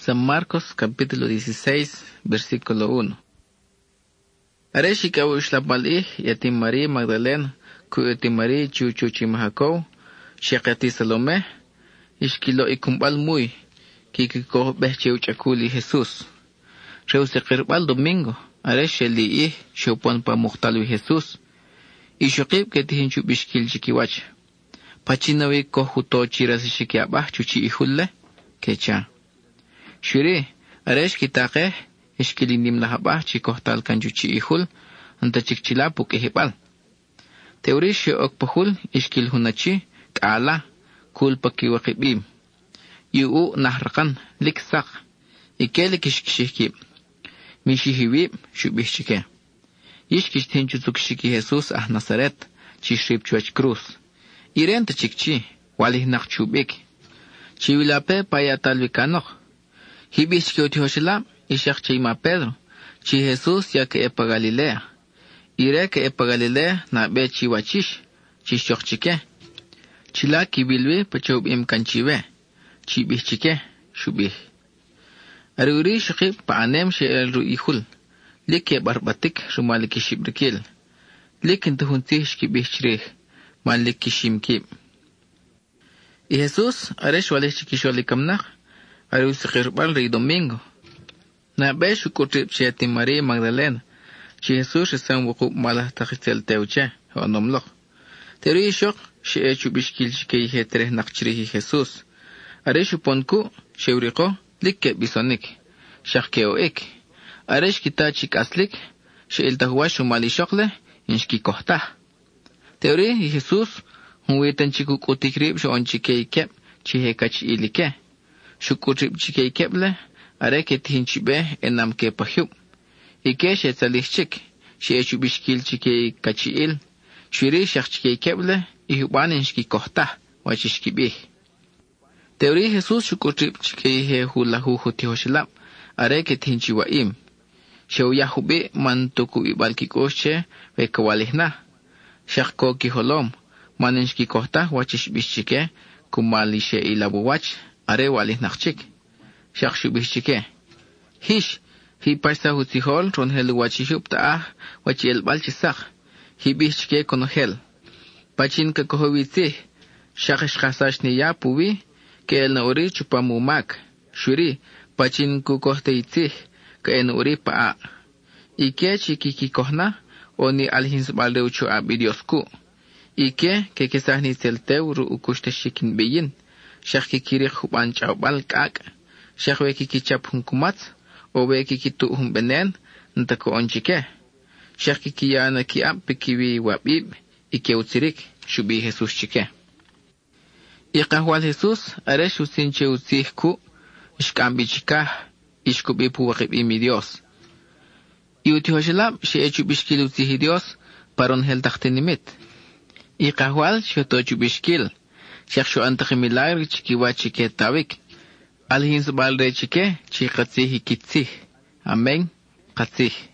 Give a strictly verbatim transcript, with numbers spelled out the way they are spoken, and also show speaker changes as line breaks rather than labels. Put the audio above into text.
San Marcos capítulo dieciséis, versículo uno. Areshi kawishlapalih yatim María Magdalena, ku yatim María chuchuchimahakow, shekati Salomé, ishkilo ikumbal muy, kikikoh behcheuchakuli Jesús. Reusekirbal domingo, areshi liih shopon pa muhtalwi Jesús, ishokib ketihinchu bishkil chikiwach. Pachinawi kohuto chirasishikiabah chuchi ihulle, kecha. Shuri, aresh kitaqeh, ishkilinim lahabah chikohtal kan chuchi ihul, anta chikchilapuk ihibal. Teorish okpahul ishkil hunachi, kala, kulpa kiwakibim. Yuu nahrakan, liksak, ikelik ishkishikib. Mishihiwib, shubishike. Ishkishtin chutsukshiki Jesus ah Nazaret, chishrib chuach cruz. Irenta chikchi, walih nakchubik. Chiwilape payatalvikanoch. Hibishki utihoshilam, ishak chima Pedro. Chi Jesus ya que epa Galilea. Ire que epa Galilea na be chiwachish, chishokchike. Chila kibilwe pachub im kanchive. Chibishchike, shubih. Aruri shakib paanem she el ruihul. Like barbatik rumaliki shibrikil. Likin tuhunti shkibishchrih. Maliki shimkib. Y Jesús, aresh waleh chikisholikamnach. Arusikirbal rey domingo. Na be shukutrip cheti María Magdalena. Chi Jesus esan wukub malah tachitel teuche, onomloch. Teri shok, she echu bishkil shkei hetereh nakchrihi Jesus. Aresh uponku, sheuriko, likke bisonik. Shakeo ek. Aresh kita chik aslik, she iltahuwa shumali shokle, inshki kohtah. Teori Jesus, huwetan chikuk utikrib sho onchikei kep, chihekach ilike. Shukutrip chikei keple, areke tihinchibe enam ke pahyub. Ike she tzalihchik, she echu bishkil chikei kachiil, shuri shak chikei keple, ihubaninshki kohtah, wachishkibih. Teori Jesus shukutrip chikei he hulahu hutihoshlap, areke tihinchiwaim. Sheuyahube mantuku ibalkikosche, vekawalihna. Shakko kiholom, maninshki kohtah, wachishbishchike, kumalishe ilabuwach, are walih nakchik. Shak shubishchike. Hish, hi paisa hutihol, ron helu wachishub taah, wachi el balchisak. Hi bishchike konohel. Pachin ka kohovitih, shak shkasash ni ya puwi, ke el nauri chupamumak. Shuri, pachin ku kohteitzih, ke el nauri paa. Ike chikiki kohna, oni alhinsbal reuchu abidiosku. Ike ke kesahni selteu ru ukushte shikin beyin. Shakki kirih huban chaubal kak. Shakwe kiki chap hunkumats. Owe kiki tu humbenen. Ntako onchike. Shakki kiyana ki ap pikiwi wabib. Ike utirik. Shubi Jesus chike. Iqahwal Jesus. Aresh usinche utihku. Ishkambi chikah. Ishkubipu wakib imi Dios. Iutihoshlab she echu bishkil utihi Dios. Paron hel takhtinimit. Iqahwal shotochu bishkil. Shakshu antakhi milagri chikiwa chike tawik. Alhins balre chike, chikatsihi kitsih. Amen. Katsih.